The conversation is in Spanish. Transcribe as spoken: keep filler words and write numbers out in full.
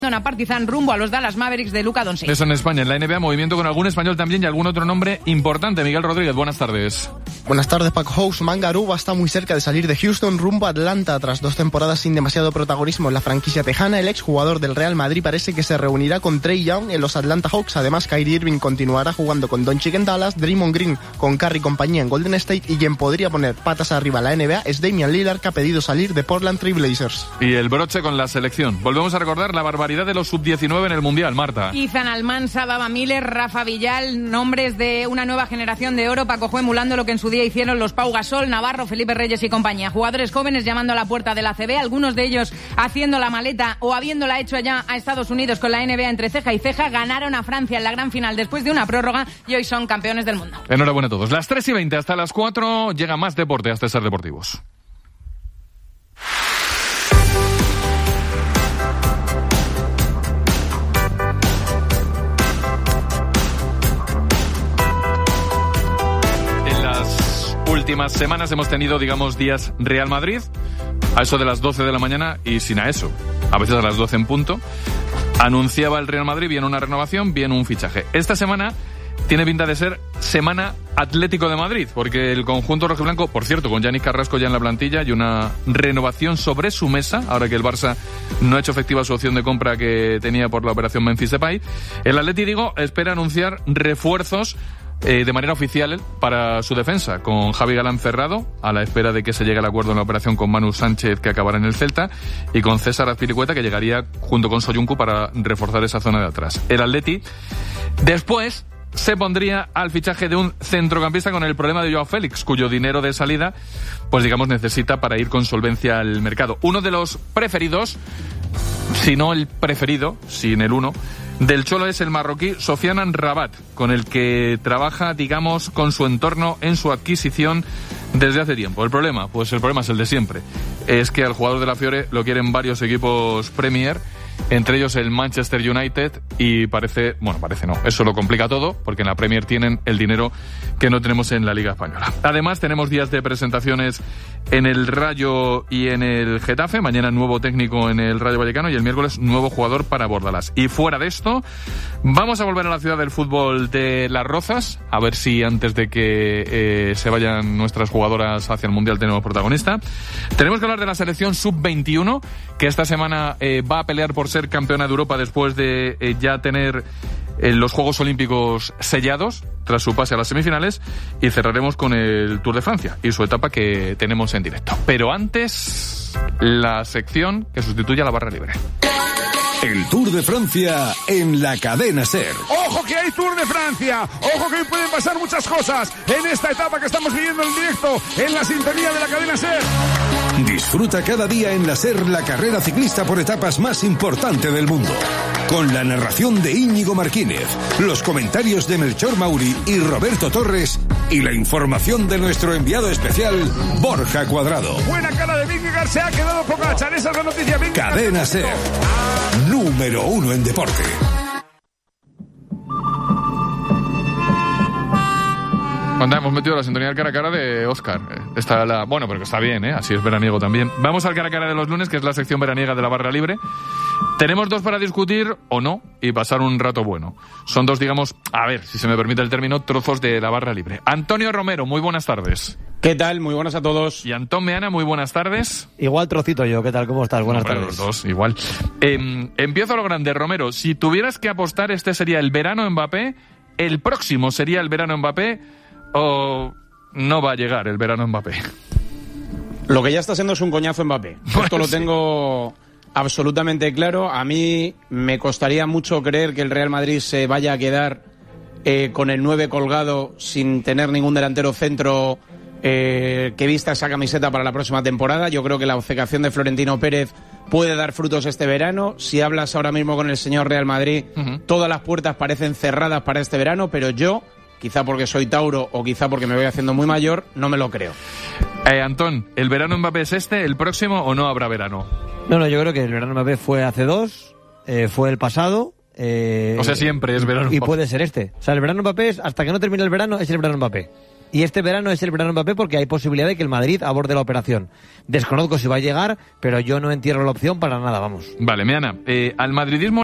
A Partizan rumbo a los Dallas Mavericks de Luka Doncic. Eso en España, en la N B A, movimiento con algún español también y algún otro nombre importante. Miguel Rodríguez, buenas tardes. Buenas tardes, Paco. Ousmane Garuba está muy cerca de salir de Houston rumbo a Atlanta. Tras dos temporadas sin demasiado protagonismo en la franquicia tejana, el exjugador del Real Madrid parece que se reunirá con Trae Young en los Atlanta Hawks. Además, Kyrie Irving continuará jugando con Doncic en Dallas, Draymond Green con Curry y compañía en Golden State, y quien podría poner patas arriba a la N B A es Damian Lillard, que ha pedido salir de Portland Trail Blazers. Y el broche con la selección. Volvemos a recordar la barbaridad de los sub diecinueve en el Mundial, Marta. Izan Almansa, Baba Miller, Rafa Villal, nombres de una nueva generación de oro. Paco Juan emulando lo que en su día hicieron los Pau Gasol, Navarro, Felipe Reyes y compañía. Jugadores jóvenes llamando a la puerta de la A C B, algunos de ellos haciendo la maleta o habiéndola hecho allá a Estados Unidos con la N B A entre ceja y ceja. Ganaron a Francia en la gran final después de una prórroga y hoy son campeones del mundo. Enhorabuena a todos. Las tres y veinte hasta las cuatro llega más deporte hasta Ser Deportivos. Últimas semanas hemos tenido, digamos, días Real Madrid, a eso de las doce de la mañana y sin a eso, a veces a las doce en punto, anunciaba el Real Madrid bien una renovación, bien un fichaje. Esta semana tiene pinta de ser semana Atlético de Madrid, porque el conjunto rojiblanco, por cierto, con Yannick Carrasco ya en la plantilla y una renovación sobre su mesa, ahora que el Barça no ha hecho efectiva su opción de compra que tenía por la operación Memphis Depay, el Atleti, digo, espera anunciar refuerzos Eh, de manera oficial para su defensa, con Javi Galán cerrado, a la espera de que se llegue al acuerdo en la operación con Manu Sánchez, que acabará en el Celta, y con César Azpilicueta, que llegaría junto con Soyuncu para reforzar esa zona de atrás. El Atleti después se pondría al fichaje de un centrocampista con el problema de Joao Félix, cuyo dinero de salida, pues digamos, necesita para ir con solvencia al mercado. Uno de los preferidos, si no el preferido, sin el uno, del Cholo es el marroquí Sofiane Amrabat, con el que trabaja, digamos, con su entorno en su adquisición desde hace tiempo. El problema, pues el problema es el de siempre. Es que al jugador de la Fiore lo quieren varios equipos Premier, entre ellos el Manchester United, y parece, bueno, parece no, eso lo complica todo, porque en la Premier tienen el dinero que no tenemos en la Liga Española. Además, tenemos días de presentaciones en el Rayo y en el Getafe, mañana nuevo técnico en el Rayo Vallecano y el miércoles nuevo jugador para Bordalás. Y fuera de esto, vamos a volver a la ciudad del fútbol de Las Rozas, a ver si antes de que eh, se vayan nuestras jugadoras hacia el Mundial tenemos protagonista. Tenemos que hablar de la selección sub veintiuno, que esta semana eh, va a pelear por ser campeona de Europa después de eh, ya tener eh, los Juegos Olímpicos sellados tras su pase a las semifinales, y cerraremos con el Tour de Francia y su etapa que tenemos en directo. Pero antes, la sección que sustituye a la barra libre. El Tour de Francia en la cadena SER. ¡Ojo que hay Tour de Francia! ¡Ojo que hoy pueden pasar muchas cosas en esta etapa que estamos viviendo en directo en la sintonía de la cadena SER! Disfruta cada día en la SER la carrera ciclista por etapas más importante del mundo. Con la narración de Íñigo Martínez, los comentarios de Melchor Mauri y Roberto Torres y la información de nuestro enviado especial, Borja Cuadrado. Buena cara de Vingegaard, se ha quedado Pogačar, esa es la noticia. Vingegaard. Cadena SER, número uno en deporte. Cuando hemos metido la sintonía del cara a cara de Óscar. Está la... Bueno, pero que está bien, ¿eh? Así es veraniego también. Vamos al cara a cara de los lunes, que es la sección veraniega de la barra libre. Tenemos dos para discutir, o no, y pasar un rato bueno. Son dos, digamos, a ver, si se me permite el término, trozos de la barra libre. Antonio Romero, muy buenas tardes. ¿Qué tal? Muy buenas a todos. Y Antón Meana, muy buenas tardes. Igual trocito yo, ¿qué tal? ¿Cómo estás? Buenas Hombre, tardes. Los dos, igual. Eh, empiezo a lo grande, Romero. Si tuvieras que apostar, este sería el verano Mbappé, el próximo sería el verano Mbappé, o no va a llegar el verano Mbappé. Lo que ya está siendo es un coñazo Mbappé. Bueno, Esto lo sí. tengo absolutamente claro. A mí me costaría mucho creer que el Real Madrid se vaya a quedar eh, con el nueve colgado sin tener ningún delantero centro eh, que vista esa camiseta para la próxima temporada. Yo creo que la obcecación de Florentino Pérez puede dar frutos este verano. Si hablas ahora mismo con el señor Real Madrid, uh-huh. todas las puertas parecen cerradas para este verano, pero yo, quizá porque soy Tauro o quizá porque me voy haciendo muy mayor, no me lo creo. Eh, Antón, ¿el verano Mbappé es este, el próximo, o no habrá verano? No, no, yo creo que el verano Mbappé fue hace dos, eh, fue el pasado. Eh, o sea, siempre es verano y Mbappé. puede ser este. O sea, el verano Mbappé es, hasta que no termine el verano, es el verano Mbappé. Y este verano es el verano Mbappé porque hay posibilidad de que el Madrid aborde la operación. Desconozco si va a llegar, pero yo no entierro la opción para nada, vamos. Vale, Meana, eh, al madridismo